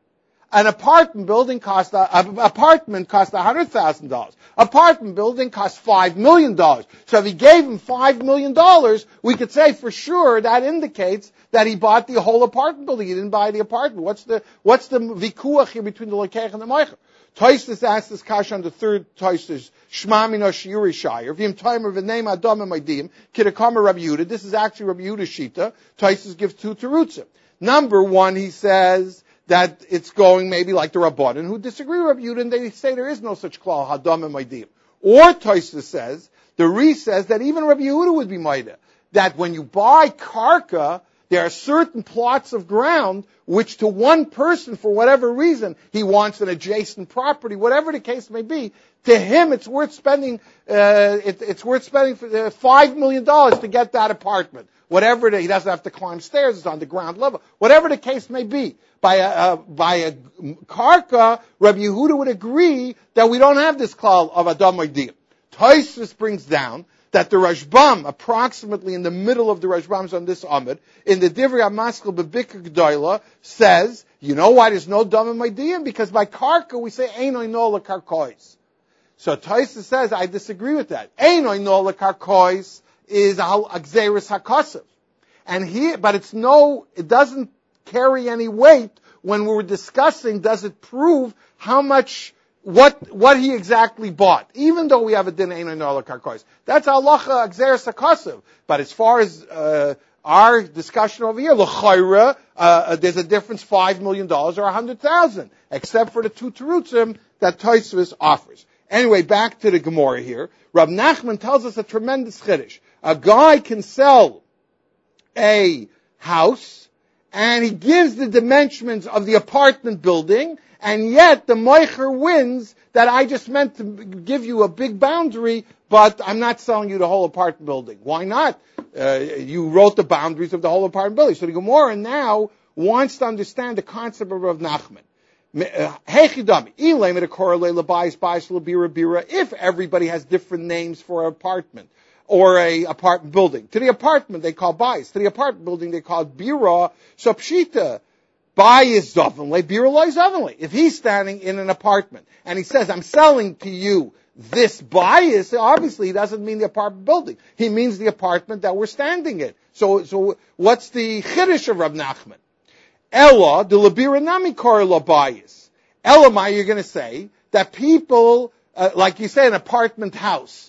An apartment building cost, a, a apartment cost one hundred thousand dollars. Apartment building cost five million dollars. So if he gave him five million dollars, we could say for sure that indicates that he bought the whole apartment building. He didn't buy the apartment. What's the, what's the vikuach here between the Lekech and the Moicher? Tosfos asked this kasha on the third Tosfos, Shma Mino Shiuri Shire, V'im Timer V'neim Adam Emaydim, Kidakama Rabbi Yehuda. This is actually Rabbi Yehuda's shita. Tosfos gives two terutzim. Number one, he says that it's going maybe like the Rabbanan who disagree with Rabbi Yehuda, and they say there is no such klal, Hadam Emaydim. Or Tosfos says, the Re says that even Rabbi Yehuda would be Maida, that when you buy karka, there are certain plots of ground which to one person, for whatever reason, he wants an adjacent property, whatever the case may be, to him it's worth spending, uh, it, it's worth spending uh, five million dollars to get that apartment. Whatever the, he doesn't have to climb stairs, it's on the ground level. Whatever the case may be. By a, uh, by a karka, Rabbi Yehuda would agree that we don't have this klal of Adam Moedim. Tosfos brings down that the Rashbam, approximately in the middle of the Rashbams on this Amud, in the Divrei HaMaskil B'Bikkur Gdoila, says, you know why there's no Dam Moedim? Because by karka we say, Einoi no lekarkois. So Tosfos says, I disagree with that. Einoi no lekarkois is al Gzeirus HaKosev. And here, but it's no, it doesn't carry any weight when we were discussing, does it prove how much What what he exactly bought, even though we have a din einay no karkois. That's halacha gzeres hakasev. But as far as uh, our discussion over here, l'chayra, uh, there's a difference five million dollars or a hundred thousand, except for the two terutzim that Tosfos offers. Anyway, back to the Gemara here. Rav Nachman tells us a tremendous chiddush. A guy can sell a house, and he gives the dimensions of the apartment building. And yet the Moicher wins that I just meant to give you a big boundary, but I'm not selling you the whole apartment building. Why not? Uh, you wrote the boundaries of the whole apartment building. So the Gemara now wants to understand the concept of Rav Nachman. If everybody has different names for an apartment or a apartment building, to the apartment they call bayis, to the apartment building they call bira, so pshita. Bayis zavinle, birulai zavinle. If he's standing in an apartment and he says, I'm selling to you this bayis, obviously he doesn't mean the apartment building. He means the apartment that we're standing in. So, so what's the chiddush of Rav Nachman? Ella, the labira nami korla bayis. Elamai, you're going to say that people, uh, like you say, an apartment house.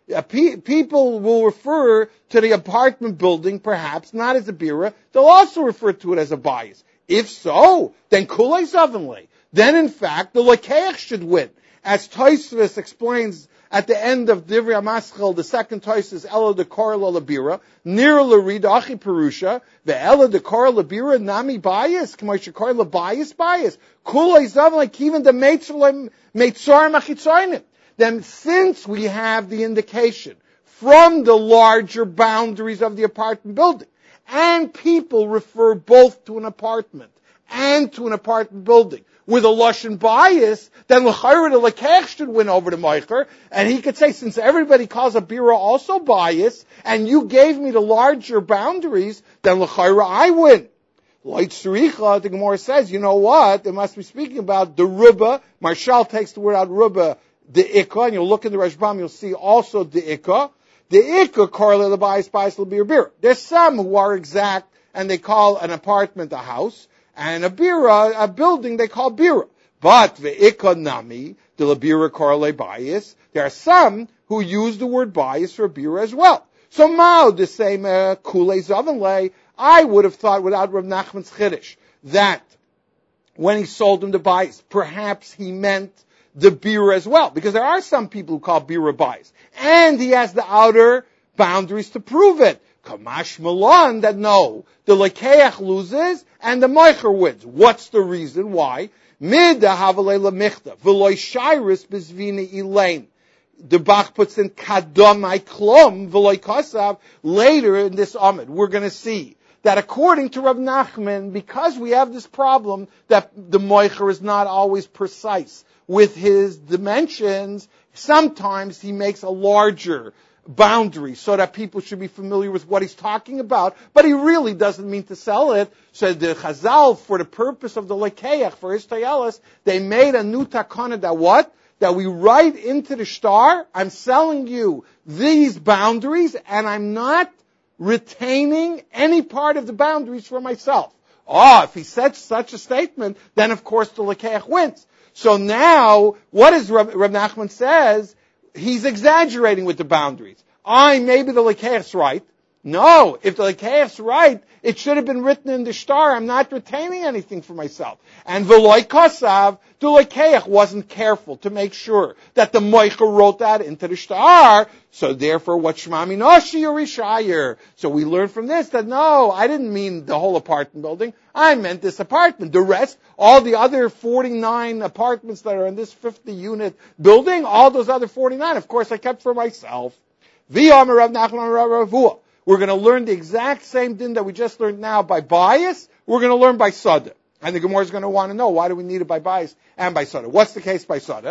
Uh, pe- people will refer to the apartment building, perhaps, not as a bira. They'll also refer to it as a bias. If so, then kulei zavenle. Then, in fact, the lekeach should win. As Tosfos explains at the end of Divrei HaMaschil, the second Tosfos, Ela de Korla Labira, Nir Larid Achi Perusha, the Ela de Korla Labira, Nami bias, K'moshe Korla bias bias, Kulei zavenle, Kiven de Meitzor Machitzoinim. Then, since we have the indication from the larger boundaries of the apartment building, and people refer both to an apartment and to an apartment building with a Lashon bias, then l'chayra the lekech should win over the Meicher, and he could say, since everybody calls a bira also bias, and you gave me the larger boundaries, then l'chayra I win. Like Suricha, the Gemara says, you know what? It must be speaking about the Rubba. Marshal takes the word out Rubba, the Ikka, and you'll look in the Rashbam, you'll see also the Ikka. The Ikka correlate the bias, bias, l'bir, bira. There's some who are exact, and they call an apartment a house, and a bira, a building, they call bira. But the Ikka nami, the l'bira correlate bias, there are some who use the word bias for bira as well. So Mao, the same uh, kulei zavenle, I would have thought without Rav Nachman's chiddush that when he sold him the bias, perhaps he meant the bira as well, because there are some people who call bira bias, and he has the outer boundaries to prove it. Kamash Milan, that no, the lekeach loses and the meicher wins. What's the reason why? Mid havalei lemichta v'loy shyrus bezvina elaine. The Bach puts in kadamai klom v'loy kasav. Later in this Amid, we're going to see that according to Rav Nachman, because we have this problem that the meicher is not always precise with his dimensions, sometimes he makes a larger boundary so that people should be familiar with what he's talking about, but he really doesn't mean to sell it. So the Chazal, for the purpose of the lekeach, for his tayelis, they made a new takana that what? That we write into the star, I'm selling you these boundaries, and I'm not retaining any part of the boundaries for myself. Oh, if he said such a statement, then of course the lekeach wins. So now, what is Rab, Rab Nachman says? He's exaggerating with the boundaries. I, maybe the lekeich's right. No, if the lekeich's right, it should have been written in the star. I'm not retaining anything for myself. And v'loy kasav, the lekeich wasn't careful to make sure that the moicha wrote that into the star. So therefore, what shmami noshi yurishayir. So we learn from this that no, I didn't mean the whole apartment building. I meant this apartment. The rest, all the other forty-nine apartments that are in this fifty unit building, all those other forty-nine, of course, I kept for myself. V'yamar Rav Nachman Rav Ravua. We're going to learn the exact same din that we just learned now by bias. We're going to learn by sada. And the Gemara is going to want to know, why do we need it by bias and by sada? What's the case by sada?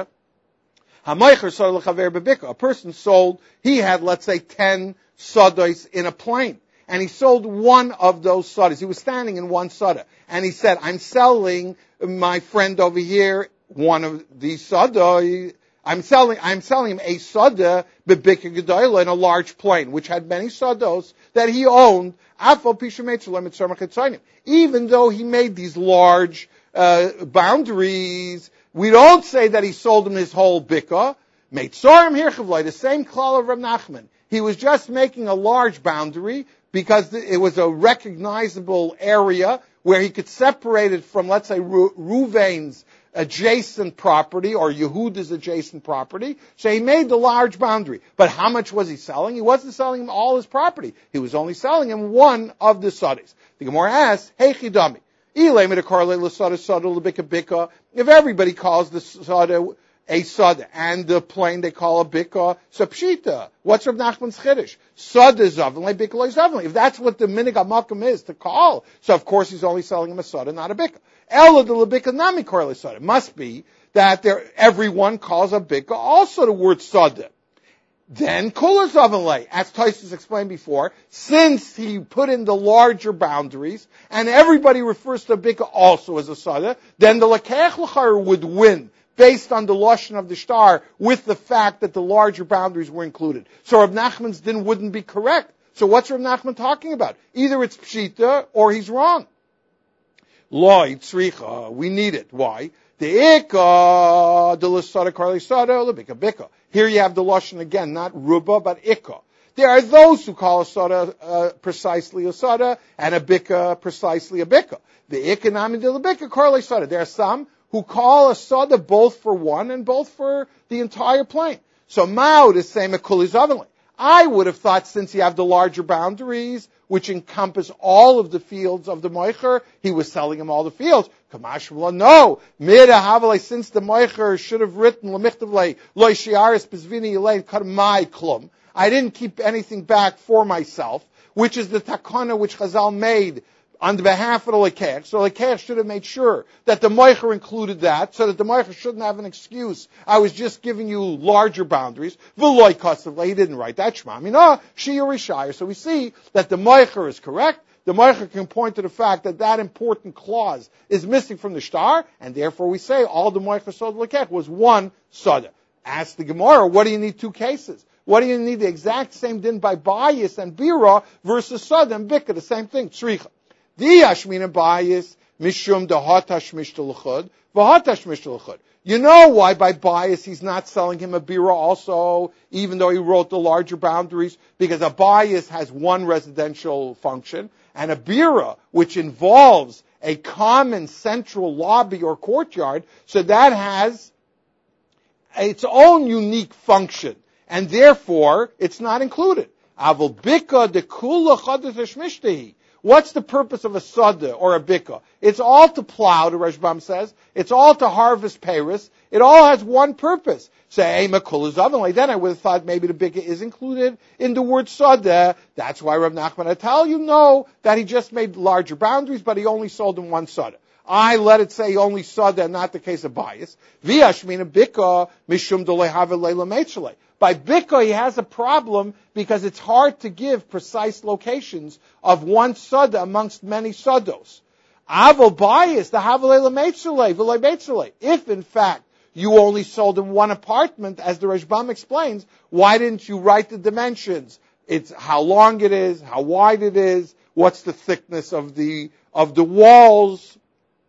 A person sold, he had, let's say, ten sadas in a plane. And he sold one of those sadas. He was standing in one sada. And he said, I'm selling my friend over here one of these sadas. I'm selling, I'm selling him a sada bebika gedola in a large plane, which had many sados that he owned. Even though he made these large uh, boundaries, we don't say that he sold him his whole bika. The same klal of Rav Nachman. He was just making a large boundary because it was a recognizable area where he could separate it from, let's say, Ru- Ruvain's adjacent property or Yehuda's adjacent property. So he made the large boundary. But how much was he selling? He wasn't selling him all his property. He was only selling him one of the sadis. The Gemara asks, hey chidami, if everybody calls the sada a sada and the plane they call a bika, so pshita. What's Rav Nachman's chiddush? Sada zavinle, bika lo zavinle. If that's what the minig hamakom is to call, so of course he's only selling him a sada, not a bika. Ela de lebika nami korle sada. It must be that there, everyone calls a bika also the word sada. Then kula zavinle, as Tosfos explained before, since he put in the larger boundaries and everybody refers to a bika also as a sada, then the lekeach l'chayr would win, based on the lashon of the star, with the fact that the larger boundaries were included. So Rav Nachman's din wouldn't be correct. So what's Rav Nachman talking about? Either it's pshita or he's wrong. Loi tzricha, we need it. Why? The ikka, the l'sada karli sada, l'bika bika. Here you have the lashon again, not ruba, but ikka. There are those who call a sada uh, precisely a sada, and a bika precisally a bika. The ikka nami de l'bika karli sada. There are some who call a sada both for one and both for the entire plain. So Mao is saying a kulizavanli. I would have thought since you have the larger boundaries, which encompass all of the fields of the moicher, he was selling him all the fields. Kamashmula, no. Mida havale, since the moicher should have written lemichtavle loy shiaris bezvini elaine karmai klum. I didn't keep anything back for myself, which is the takana which Chazal made on behalf of the Lekeach. So the Lekeach should have made sure that the Moicher included that, so that the Moicher shouldn't have an excuse. I was just giving you larger boundaries. V'loi Kosovle, he didn't write that Shema Mina, Shiyur Rishayir. So we see that the Moicher is correct. The Moicher can point to the fact that that important clause is missing from the Shtar, and therefore we say all the Moicher sold the Lekeach was one Sada. Ask the Gemara, what do you need two cases? What do you need the exact same din by Bayis and Bira versus Sada and Bika, the same thing, Tzricha. Di Ashmina Bayis, Mishum Dehatash Mishtalachud, Vahatash Mishtalachud. You know why by Bayis he's not selling him a Bira also, even though he wrote the larger boundaries, because a Bayis has one residential function, and a Bira, which involves a common central lobby or courtyard, so that has its own unique function, and therefore it's not included. Avol Bika de Kula Chadash Mishtahi. What's the purpose of a sada or a bika? It's all to plow, the Rashbam says. It's all to harvest peiros. It all has one purpose. Say, like then I would have thought maybe the bika is included in the word sada. That's why Rav Nachman, I tell you, no, that he just made larger boundaries, but he only sold him one sada. I let it say only sada and not the case of bias. V'yashmina bika mishum dolei have leila meitzalei. By Bika, he has a problem because it's hard to give precise locations of one Sada amongst many Sados. Avol Bayis, the Havalei L'Meitzulei, V'lei Meitzulei. If, in fact, you only sold him one apartment, as the Rashbam explains, why didn't you write the dimensions? It's how long it is, how wide it is, what's the thickness of the, of the walls.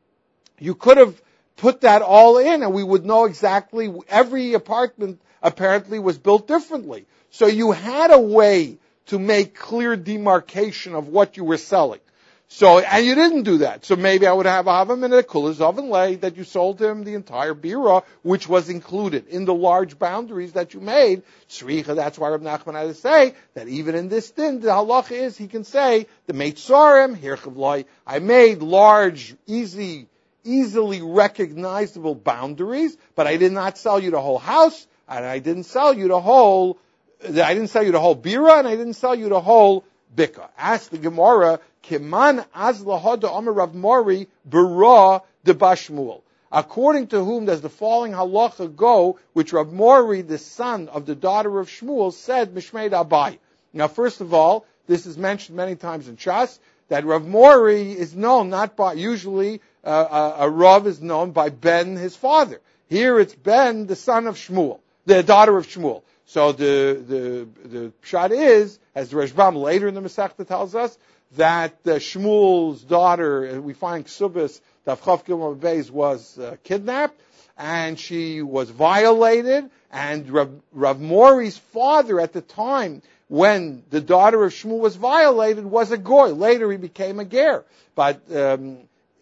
You could have put that all in and we would know exactly every apartment apparently was built differently. So you had a way to make clear demarcation of what you were selling. So, and you didn't do that. So maybe I would have Avam and a Kulas oven lay that you sold him the entire Bira, which was included in the large boundaries that you made. Tzricha, that's why Rav Nachman had to say that even in this din, the halacha is he can say, the Meitzarim, Hirchavloi, I made large, easy, easily recognizable boundaries, but I did not sell you the whole house. And I didn't sell you the whole, I didn't sell you the whole bira, and I didn't sell you the whole bika. Ask the Gemara, Kiman azlahada Amar Rav Mori Bara de Bashmuel. According to whom does the following halacha go, which Rav Mori, the son of the daughter of Shmuel, said Mishmeid Abai. Now, first of all, this is mentioned many times in Shas, that Rav Mori is known not by, usually uh, a, a Rav is known by Ben, his father. Here it's Ben, the son of Shmuel. The daughter of Shmuel. So the the the pshat is, as the Rashbam later in the Masechta tells us, that uh, Shmuel's daughter, we find Ksubis, Daf Chav Gimel Beis, was uh, kidnapped, and she was violated, and Rav, Rav Mori's father at the time, when the daughter of Shmuel was violated, was a goy. Later he became a ger. But um,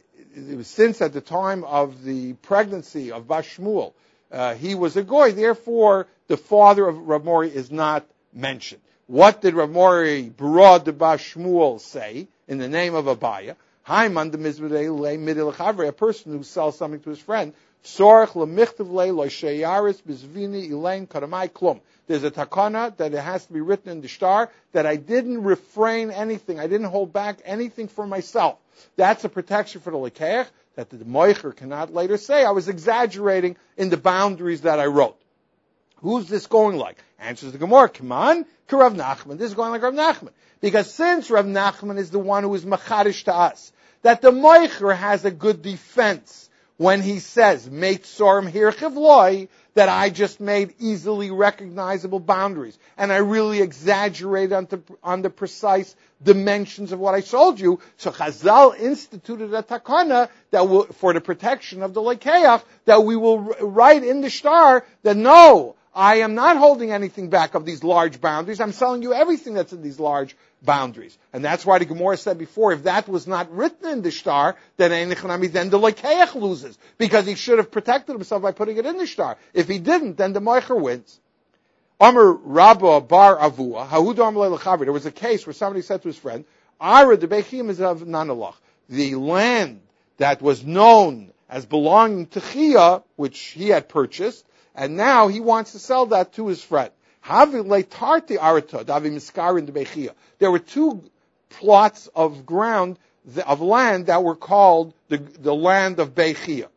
it was since at the time of the pregnancy of Bas Shmuel, Uh, he was a goy, therefore the father of Rav Mori is not mentioned. What did Rav Mori Bara de Bas Shmuel say in the name of Abaya? Haiman de Mizbedei le midil chavre, a person who sells something to his friend. Sorach lemichtav le lo sheyaris bizvini elaine karamai klum. There's a takana that it has to be written in the shtar that I didn't refrain anything, I didn't hold back anything for myself. That's a protection for the lekeach, that the moicher cannot later say, I was exaggerating in the boundaries that I wrote. Who's this going like? Answers the Gemara, come on, to Rav Nachman. This is going like Rav Nachman. Because since Rav Nachman is the one who is machadish to us, that the moicher has a good defense when he says, Meit Sorim Hirchiv Loi, that I just made easily recognizable boundaries. And I really exaggerated on the, on the precise dimensions of what I sold you. So Chazal instituted a takana that will, for the protection of the lekeach, that we will write in the star that no, I am not holding anything back of these large boundaries. I'm selling you everything that's in these large boundaries. And that's why the Gemara said before, if that was not written in the star, then then the lekeach loses, because he should have protected himself by putting it in the star. If he didn't, then the moicher wins. Amar Rabba bar Avua, Hahud Amar Lechavi. There was a case where somebody said to his friend, Ara the Bechim is of Nanalach. The land that was known as belonging to Chia, which he had purchased, and now he wants to sell that to his friend. There were two plots of ground, of land, that were called the, the land of Bechia.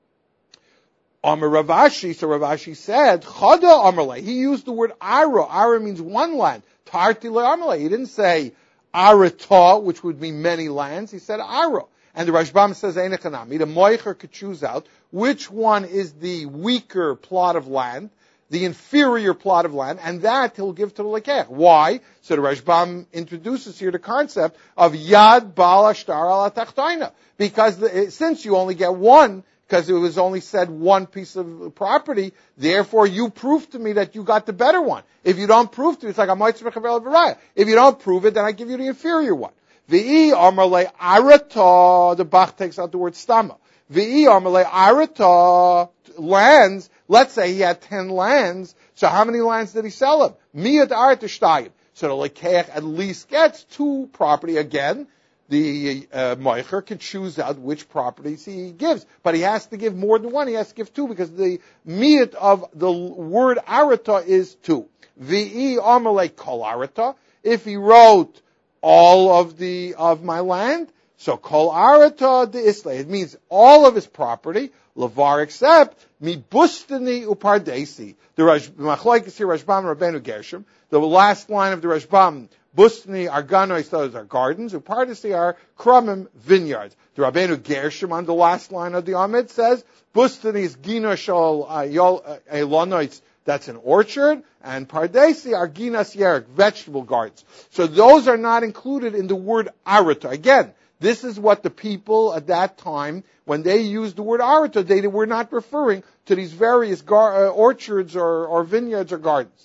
Amar Ravashi, so Ravashi said, Chada Amarle. He used the word Ara. Ara means one land. Tarti le Amarle. He didn't say Arata, which would mean many lands. He said Ara. And the Rashbam says, Einechanami. The Moicher could choose out which one is the weaker plot of land, the inferior plot of land, and that he'll give to the Lekech. Why? So the Rashbam introduces here the concept of Yad Bal Ashtar Ala Tachtoina. Because the, since you only get one, because it was only said one piece of property, therefore you prove to me that you got the better one. If you don't prove to me, it's like a Moitzah Mechavel V'raya. If you don't prove it, then I give you the inferior one. V'i Amarle Arata, the Bach takes out the word Stama. V'i Amarle Arata, lands, let's say he had ten lands, so how many lands did he sell him? Miyad Arata Shtayim. So the Lekech at least gets two property again. The uh, Moicher can choose out which properties he gives, but he has to give more than one. He has to give two, because the miyat of the word arata is two. V'i amalei kol arata. If he wrote all of the of my land, so kol arata de islay. It means all of his property. Lavar except mi bustani upardesi. The machlokes here, Rashbam Rabbeinu Gershom. The last line of the Rashbam. Bustani Arganois, those are gardens. Upardesi are krumim, vineyards. The Rabbeinu Gershom on the last line of the Amid says, Bustani is gina shal elonois, that's an orchard, and Pardesi are ginas yerek, vegetable gardens. So those are not included in the word arata. Again, this is what the people at that time, when they used the word arata, they were not referring to these various gar- uh, orchards or, or vineyards or gardens.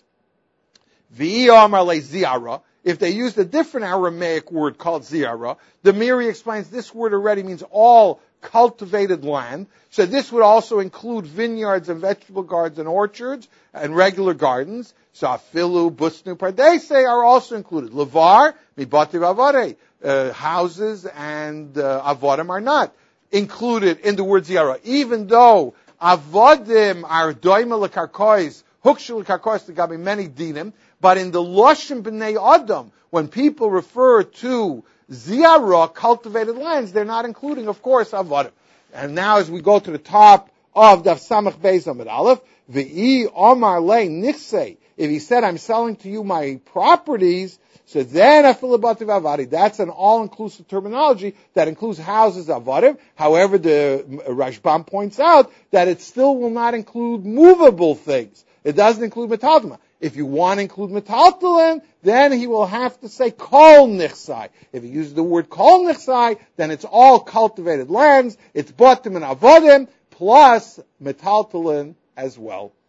V'iyamar le ziara. If they used a different Aramaic word called ziara, the Miri explains this word already means all cultivated land. So this would also include vineyards and vegetable gardens and orchards and regular gardens. So afilu, busnu, pardese are also included. Levar, mibati vavare, uh, houses and uh, avodim are not included in the word ziara. Even though avodim are doima lekarkois, hukshul lekarkois, there got to be many dinim. But in the Loshem B'nai Adam, when people refer to Ziara, cultivated lands, they're not including, of course, Avodim. And now as we go to the top of Daf Samach Beis Amud Aleph, V'i Omar Le Nichse, if he said, I'm selling to you my properties, so then Afilabati Avadi, that's an all-inclusive terminology that includes houses Avodim. However, the Rashbam points out that it still will not include movable things. It doesn't include metaltama. If you want to include metaltalim, then he will have to say kol nichsai. If he uses the word kol nichsai, then it's all cultivated lands. It's batim and avodim plus metaltalim as well.